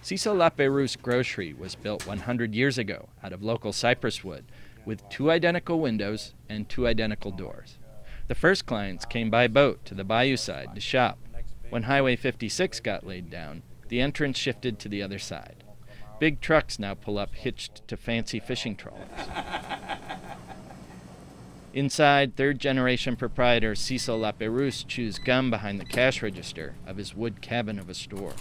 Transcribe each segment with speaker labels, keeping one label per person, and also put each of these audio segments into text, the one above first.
Speaker 1: Cecil Lapérouse Grocery was built 100 years ago out of local cypress wood with 2 identical windows and 2 identical doors. The first clients came by boat to the bayou side to shop. When Highway 56 got laid down, the entrance shifted to the other side. Big trucks now pull up hitched to fancy fishing trawlers. Inside, third-generation proprietor Cecil Lapérouse chews gum behind the cash register of his wood cabin of a store.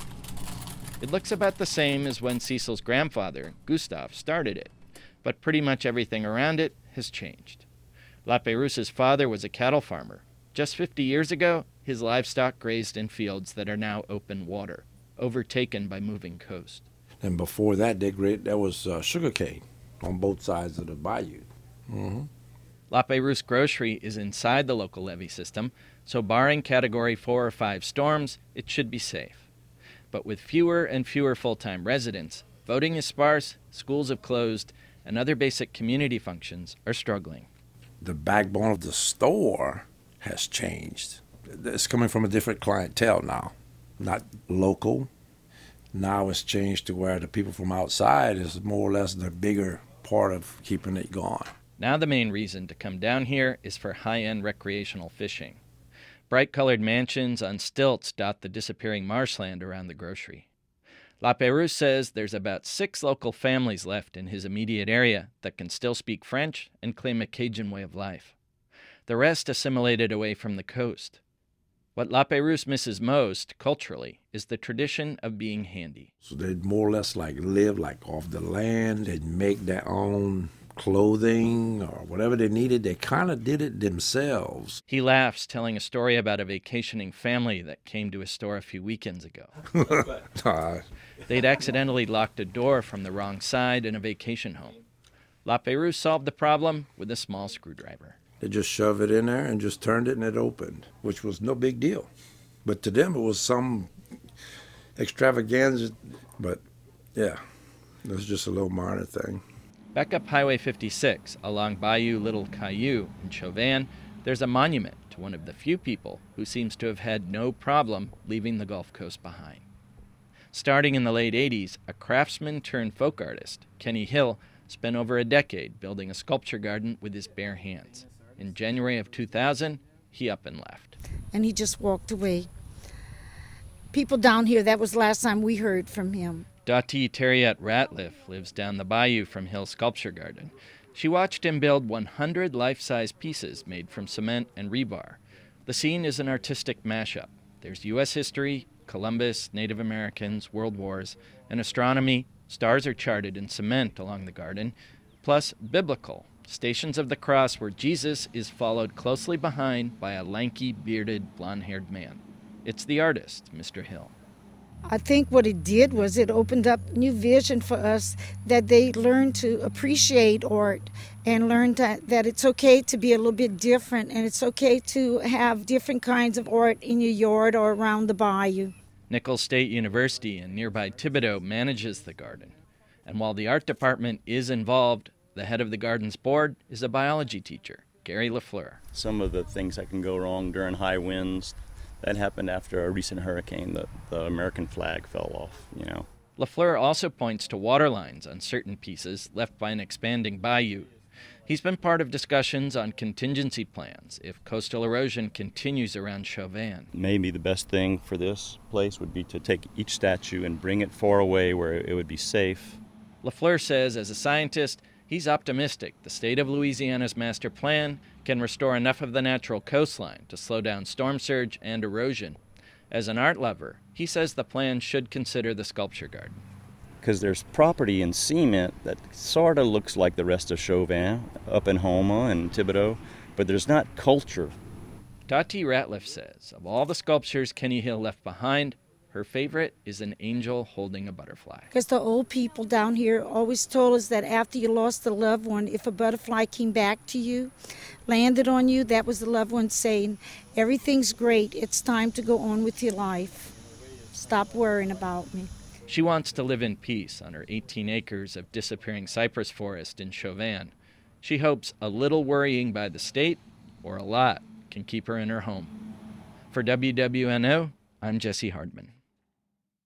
Speaker 1: It looks about the same as when Cecil's grandfather, Gustave, started it, but pretty much everything around it has changed. Lapérouse's father was a cattle farmer. Just 50 years ago, his livestock grazed in fields that are now open water, overtaken by moving coast.
Speaker 2: And before that, there was sugarcane on both sides of the bayou. Mm-hmm.
Speaker 1: Lapérouse Grocery is inside the local levee system, so barring Category 4 or 5 storms, it should be safe. But with fewer and fewer full-time residents, voting is sparse, schools have closed, and other basic community functions are struggling.
Speaker 2: The backbone of the store has changed. It's coming from a different clientele now, not local. Now it's changed to where the people from outside is more or less the bigger part of keeping it going.
Speaker 1: Now the main reason to come down here is for high-end recreational fishing. Bright-colored mansions on stilts dot the disappearing marshland around the grocery. Lapérouse says there's about 6 local families left in his immediate area that can still speak French and claim a Cajun way of life. The rest assimilated away from the coast. What Lapérouse misses most, culturally, is the tradition of being handy.
Speaker 2: So they'd more or less live off the land. They'd make their own clothing or whatever they needed. They kind of did it themselves.
Speaker 1: He laughs, telling a story about a vacationing family that came to his store a few weekends ago. They'd accidentally locked a door from the wrong side in a vacation home. Lapérouse solved the problem with a small screwdriver.
Speaker 2: They just shoved it in there and just turned it and it opened, which was no big deal. But to them it was some extravaganza. But yeah, it was just a little minor thing.
Speaker 1: Back up Highway 56, along Bayou Little Caillou in Chauvin, there's a monument to one of the few people who seems to have had no problem leaving the Gulf Coast behind. Starting in the late 80s, a craftsman turned folk artist, Kenny Hill, spent over a decade building a sculpture garden with his bare hands. In January of 2000, he up and left.
Speaker 3: And he just walked away. People down here, that was the last time we heard from him.
Speaker 1: Dottie Terriette Ratliff lives down the bayou from Hill's Sculpture Garden. She watched him build 100 life-size pieces made from cement and rebar. The scene is an artistic mashup. There's U.S. history, Columbus, Native Americans, World Wars, and astronomy. Stars are charted in cement along the garden, plus biblical. Stations of the Cross where Jesus is followed closely behind by a lanky, bearded, blonde-haired man. It's the artist, Mr. Hill.
Speaker 3: I think what it did was it opened up new vision for us, that they learned to appreciate art and learned that it's okay to be a little bit different and it's okay to have different kinds of art in your yard or around the bayou.
Speaker 1: Nicholls State University in nearby Thibodaux manages the garden. And while the art department is involved, the head of the garden's board is a biology teacher, Gary LaFleur.
Speaker 4: Some of the things that can go wrong during high winds, that happened after a recent hurricane. The American flag fell off,
Speaker 1: LaFleur also points to water lines on certain pieces left by an expanding bayou. He's been part of discussions on contingency plans if coastal erosion continues around Chauvin.
Speaker 4: Maybe the best thing for this place would be to take each statue and bring it far away where it would be safe.
Speaker 1: LaFleur says, as a scientist, he's optimistic the state of Louisiana's master plan can restore enough of the natural coastline to slow down storm surge and erosion. As an art lover, he says the plan should consider the sculpture garden.
Speaker 4: Because there's property in cement that sort of looks like the rest of Chauvin, up in Houma and Thibodaux, but there's not culture.
Speaker 1: Dottie Ratliff says, of all the sculptures Kenny Hill left behind, her favorite is an angel holding a butterfly.
Speaker 3: Because the old people down here always told us that after you lost a loved one, if a butterfly came back to you, landed on you, that was the loved one saying, everything's great, it's time to go on with your life. Stop worrying about me.
Speaker 1: She wants to live in peace on her 18 acres of disappearing cypress forest in Chauvin. She hopes a little worrying by the state, or a lot, can keep her in her home. For WWNO, I'm Jesse Hardman.